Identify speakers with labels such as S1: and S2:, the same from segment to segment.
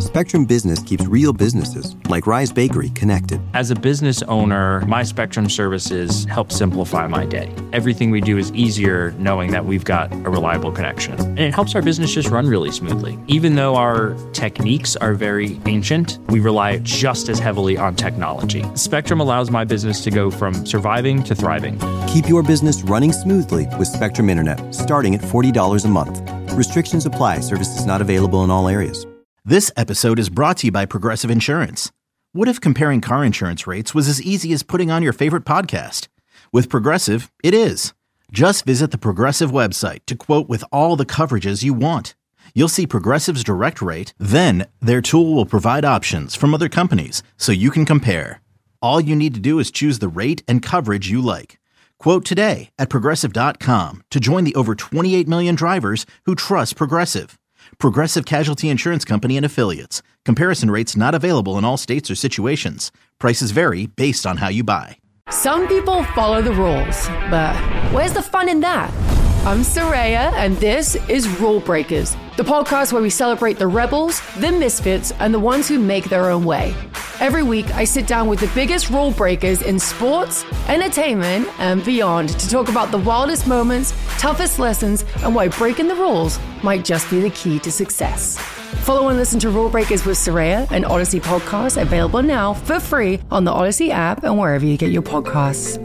S1: Spectrum Business keeps real businesses, like Rise Bakery, connected.
S2: As a business owner, my Spectrum services help simplify my day. Everything we do is easier knowing that we've got a reliable connection. And it helps our business just run really smoothly. Even though our techniques are very ancient, we rely just as heavily on technology. Spectrum allows my business to go from surviving to thriving.
S1: Keep your business running smoothly with Spectrum Internet, starting at $40 a month. Restrictions apply. Services not available in all areas.
S3: This episode is brought to you by Progressive Insurance. What if comparing car insurance rates was as easy as putting on your favorite podcast? With Progressive, it is. Just visit the Progressive website to quote with all the coverages you want. You'll see Progressive's direct rate, then their tool will provide options from other companies so you can compare. All you need to do is choose the rate and coverage you like. Quote today at Progressive.com to join the over 28 million drivers who trust Progressive. Progressive Casualty Insurance Company and Affiliates. Comparison rates not available in all states or situations. Prices vary based on how you buy.
S4: Some people follow the rules, but where's the fun in that? I'm Soraya, and this is Rule Breakers, the podcast where we celebrate the rebels, the misfits, and the ones who make their own way. Every week, I sit down with the biggest rule breakers in sports, entertainment, and beyond to talk about the wildest moments, toughest lessons, and why breaking the rules might just be the key to success. Follow and listen to Rule Breakers with Soraya, an Odyssey podcast available now for free on the Odyssey app and wherever you get your podcasts.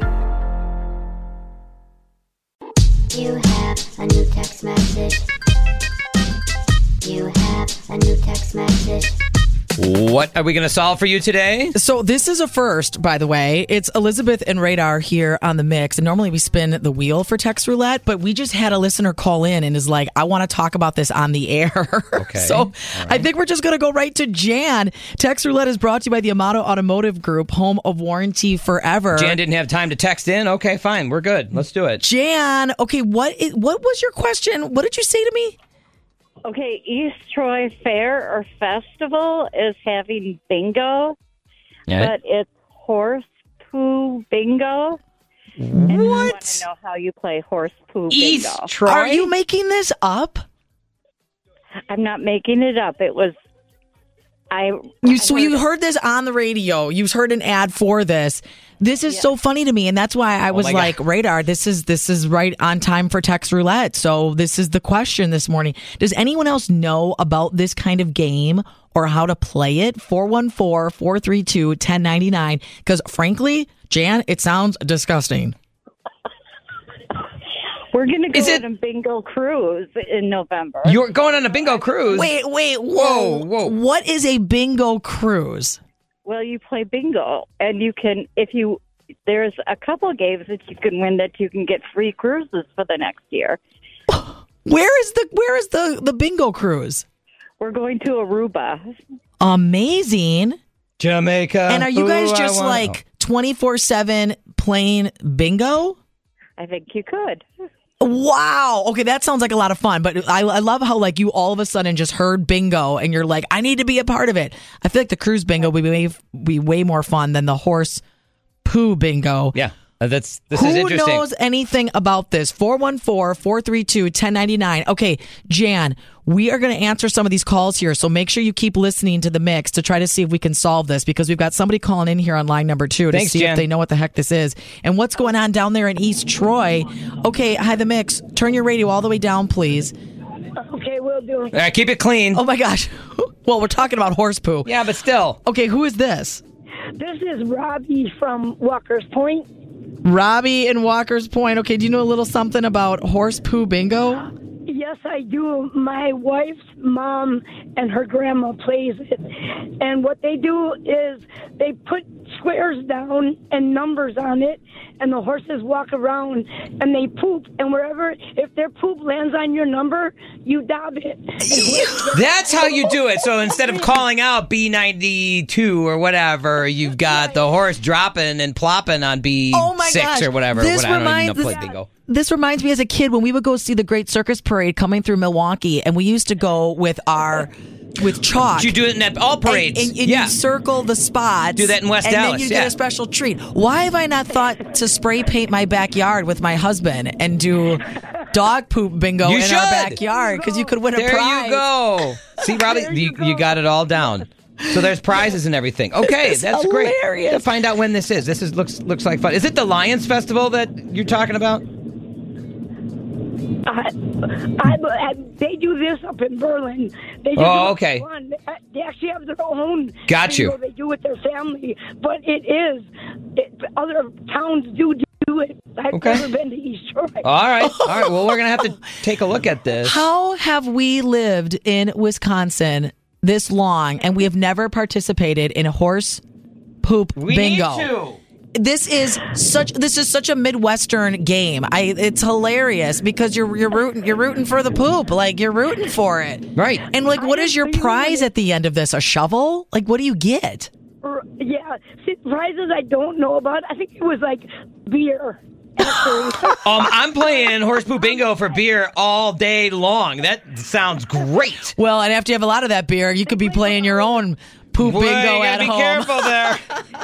S5: You have a new text message. You have a new text message.
S6: What are we going to solve for you today?
S7: So this is a first, by the way. It's Elizabeth and Radar here on the mix. And normally we spin the wheel for text roulette, but we just had a listener call in and is like, I want to talk about this on the air.
S6: Okay.
S7: So right. I think we're just going to go right to Jan. Text roulette is brought to you by the Amato Automotive Group, home of warranty forever.
S6: Jan didn't have time to text in. Okay, fine. We're good. Let's do it.
S7: Jan, okay, what was your question? What did you say to me?
S8: Okay, East Troy Fair or Festival is having bingo, but it's horse poo bingo. And I want to know how you play horse poo
S6: East
S8: bingo.
S6: Troy?
S7: Are you making this up?
S8: I'm not making it up. It was...
S7: You heard this on the radio. You heard an ad for this. This is so funny to me, and that's why I was like, Radar, this is right on time for text roulette. So this is the question this morning. Does anyone else know about this kind of game or how to play it? 414-432-1099. Because frankly, Jan, it sounds disgusting.
S8: We're going to go on a bingo cruise in November.
S6: You're going on a bingo cruise?
S7: Wait, whoa. What is a bingo cruise?
S8: Well, you play bingo, and you can, there's a couple of games that you can win that you can get free cruises for the next year.
S7: Where is the bingo cruise?
S8: We're going to Aruba.
S7: Amazing.
S6: Jamaica.
S7: And are you guys just 24/7 playing bingo?
S8: I think you could.
S7: Wow. Okay, that sounds like a lot of fun. But I love how you all of a sudden just heard bingo and you're like, I need to be a part of it. I feel like the cruise bingo would be way more fun than the horse poo bingo.
S6: Yeah. This is interesting.
S7: Who knows anything about this? 414-432-1099. Okay, Jan, we are going to answer some of these calls here, so make sure you keep listening to the mix to try to see if we can solve this, because we've got somebody calling in here on line number 2 to see
S6: Jan.
S7: if they know what the heck this is and what's going on down there in East Troy. Okay, hi, the mix. Turn your radio all the way down, please.
S9: Okay, we'll do it.
S6: All right, keep it clean.
S7: Oh, my gosh. Well, we're talking about horse poo.
S6: Yeah, but still.
S7: Okay, who is this?
S9: This is Robbie from Walker's Point.
S7: Robbie in Walker's Point. Okay, do you know a little something about horse poo bingo?
S9: Yes, I do. My wife's mom and her grandma plays it. And what they do is they put squares down and numbers on it, and the horses walk around and they poop. And if their poop lands on your number, you dab it.
S6: That's how you do it. So instead of calling out B92 or whatever, you've got the horse dropping and plopping on B6 or whatever. This
S7: reminds me as a kid when we would go see the Great Circus Parade coming through Milwaukee, and we used to go with chalk.
S6: You do it in all parades.
S7: And you circle the spots.
S6: Do that in West
S7: and
S6: Dallas.
S7: And then you get a special treat. Why have I not thought to spray paint my backyard with my husband and do dog poop bingo our backyard because you could win a prize.
S6: There you go. See, Robbie, you got it all down. So there's prizes and everything. Okay, that's
S7: hilarious.
S6: Great. To find out when this is. This looks like fun. Is it the Lions Festival that you're talking about?
S9: They do this up in Berlin. They
S6: okay.
S9: They actually have their own.
S6: Got you.
S9: They do with their family, but other towns do it. I've never been to East Troy.
S6: All right. Well, we're gonna have to take a look at this.
S7: How have we lived in Wisconsin this long and we have never participated in a horse poop bingo?
S6: Need to.
S7: This is such a Midwestern game. It's hilarious because you're rooting for the poop. Like, you're rooting for it.
S6: Right.
S7: And like, what is your prize at the end of this? A shovel? Like, what do you get?
S9: Yeah. See, prizes I don't know about. I think it was like beer.
S6: I'm playing horse poop bingo for beer all day long. That sounds great.
S7: Well, and after you have a lot of that beer, you could be playing your own poop bingo at home.
S6: Be careful there.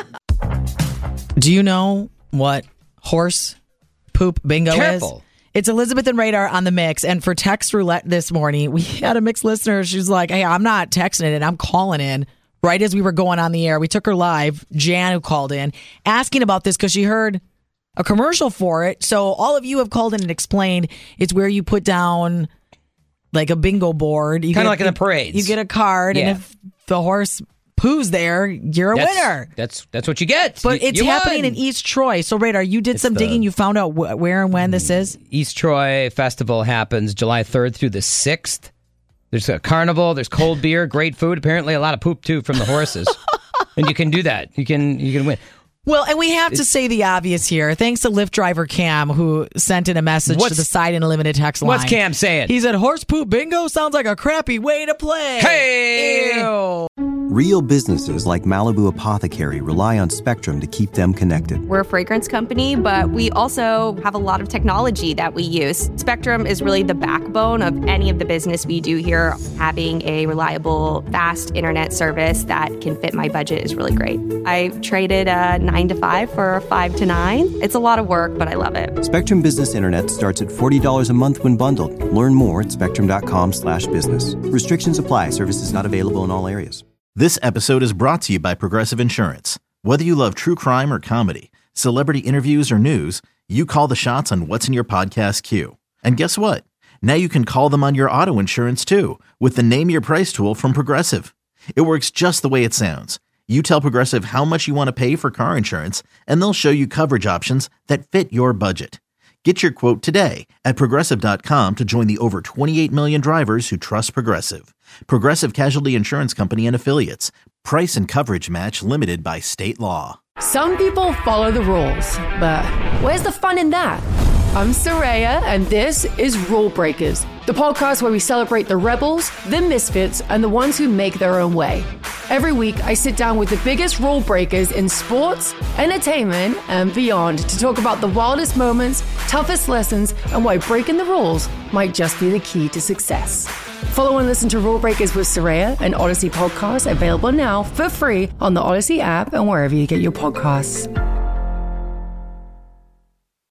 S7: Do you know what horse poop bingo is? It's Elizabeth and Radar on the mix. And for text roulette this morning, we had a mixed listener. She's like, hey, I'm not texting it, I'm calling in right as we were going on the air. We took her live, Jan, who called in, asking about this because she heard a commercial for it. So all of you have called in and explained it's where you put down like a bingo board.
S6: Kind of like in the parades.
S7: You get a card, and if the horse poos there, you're a winner.
S6: That's what you get.
S7: But it's happening in East Troy. So, Radar, you did some digging. You found out where and when this is?
S6: East Troy Festival happens July 3rd through the 6th. There's a carnival. There's cold beer, great food. Apparently a lot of poop, too, from the horses. And you can do that. You can win.
S7: Well, and we have to say the obvious here. Thanks to Lyft driver Cam, who sent in a message to the Side Unlimited text line.
S6: What's Cam saying?
S7: He said, horse poop bingo sounds like a crappy way to play.
S6: Hey!
S7: Ew.
S1: Real businesses like Malibu Apothecary rely on Spectrum to keep them connected.
S10: We're a fragrance company, but we also have a lot of technology that we use. Spectrum is really the backbone of any of the business we do here. Having a reliable, fast internet service that can fit my budget is really great. I traded a 9 to 5 for a 5 to 9. It's a lot of work, but I love it.
S1: Spectrum Business Internet starts at $40 a month when bundled. Learn more at spectrum.com/business. Restrictions apply. Services not available in all areas.
S3: This episode is brought to you by Progressive Insurance. Whether you love true crime or comedy, celebrity interviews or news, you call the shots on what's in your podcast queue. And guess what? Now you can call them on your auto insurance too with the Name Your Price tool from Progressive. It works just the way it sounds. You tell Progressive how much you want to pay for car insurance, and they'll show you coverage options that fit your budget. Get your quote today at Progressive.com to join the over 28 million drivers who trust Progressive. Progressive Casualty Insurance Company and Affiliates. Price and coverage match limited by state law.
S4: Some people follow the rules, but where's the fun in that? I'm Saraya, and this is Rule Breakers, the podcast where we celebrate the rebels, the misfits, and the ones who make their own way. Every week, I sit down with the biggest rule breakers in sports, entertainment, and beyond to talk about the wildest moments, toughest lessons, and why breaking the rules might just be the key to success. Follow and listen to Rule Breakers with Saraya, an Odyssey podcast available now for free on the Odyssey app and wherever you get your podcasts.